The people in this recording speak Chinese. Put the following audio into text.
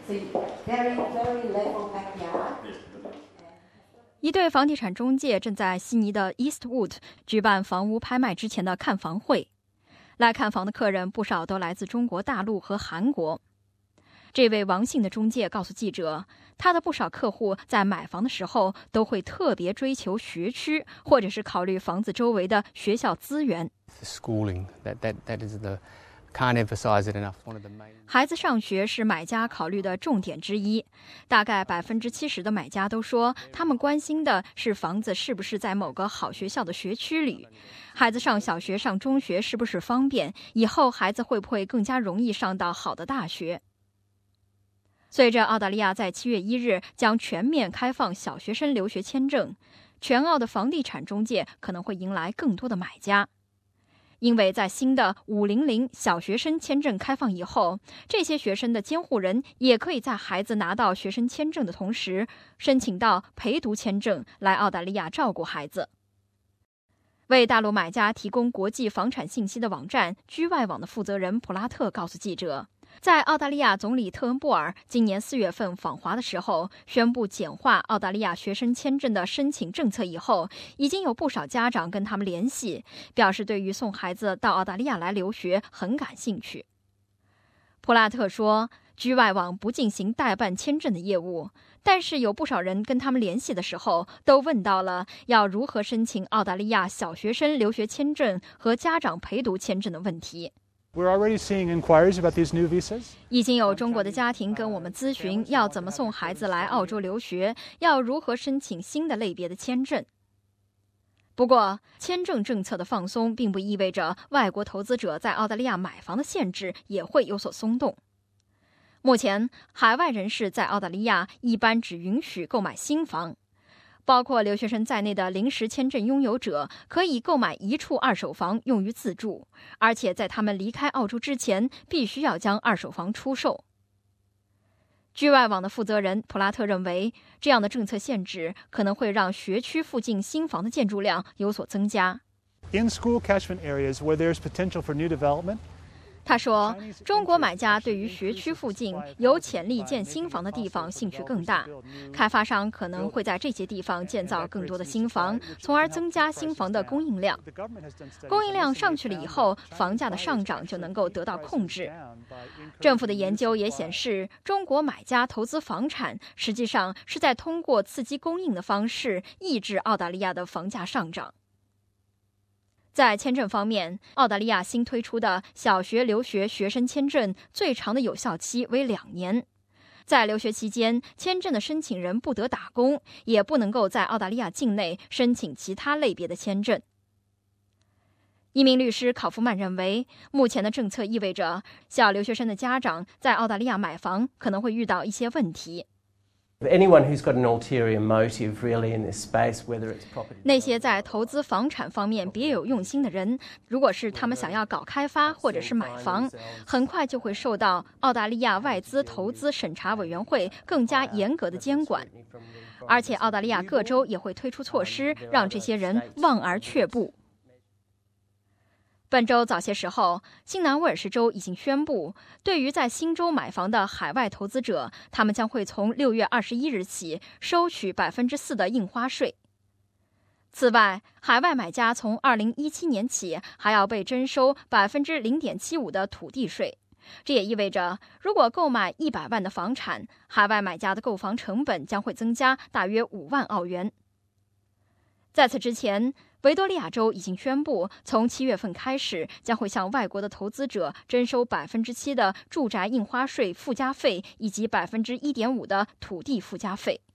一对房地产中介正在悉尼的 Eastwood 举办房屋拍卖之前的看房会。来看房的客人不少都来自中国大陆和韩国。这位王姓的中介告诉记者，他的不少客户在买房的时候都会特别追求学区，或者是考虑房子周围的学校资源。孩子上学是买家考虑的重点之一，大概70%的买家都说，他们关心的是房子是不是在某个好学校的学区里，孩子上小学上中学是不是方便，以后孩子会不会更加容易上到好的大学。随着澳大利亚在7月1日将全面开放小学生留学签证，全澳的房地产中介可能会迎来更多的买家。因为在新的500小学生签证开放以后，这些学生的监护人也可以在孩子拿到学生签证的同时，申请到陪读签证来澳大利亚照顾孩子。为大陆买家提供国际房产信息的网站居外网的负责人普拉特告诉记者，在澳大利亚总理特恩布尔今年4月份访华的时候，宣布简化澳大利亚学生签证的申请政策以后，已经有不少家长跟他们联系，表示对于送孩子到澳大利亚来留学很感兴趣。普拉特说，居外网不进行代办签证的业务，但是有不少人跟他们联系的时候，都问到了要如何申请澳大利亚小学生留学签证和家长陪读签证的问题。已经有中国的家庭跟我们咨询要怎么送孩子来澳洲留学，要如何申请新的类别的签证。不过，签证政策的放松并不意味着外国投资者在澳大利亚买房的限制也会有所松动。目前，海外人士在澳大利亚一般只允许购买新房，包括留学生在内的临时签证拥有者可以购买一处二手房用于自住，而且在他们离开澳洲之前，必须要将二手房出售。居外网的负责人普拉特认为，这样的政策限制可能会让学区附近新房的建筑量有所增加。他说，中国买家对于学区附近有潜力建新房的地方兴趣更大，开发商可能会在这些地方建造更多的新房，从而增加新房的供应量。供应量上去了以后，房价的上涨就能够得到控制。政府的研究也显示，中国买家投资房产实际上是在通过刺激供应的方式抑制澳大利亚的房价上涨。在签证方面，澳大利亚新推出的小学留学学生签证最长的有效期为2年。在留学期间，签证的申请人不得打工，也不能够在澳大利亚境内申请其他类别的签证。移民律师考夫曼认为，目前的政策意味着小留学生的家长在澳大利亚买房可能会遇到一些问题。那些在投资房产方面别有用心的人，如果是他们想要搞开发或者是买房，很快就会受到澳大利亚外资投资审查委员会更加严格的监管，而且澳大利亚各州也会推出措施，让这些人望而却步。本周早些时候，新南威尔士州已经宣布，对于在新州买房的海外投资者，他们将会从6月21日起收取4%的印花税。此外，海外买家从2017年起还要被征收0.75%的土地税。这也意味着，如果购买100万的房产，海外买家的购房成本将会增加大约5万澳元。在此之前，维多利亚州已经宣布，从7月份开始，将会向外国的投资者征收7%的住宅印花税附加费，以及1.5%的土地附加费。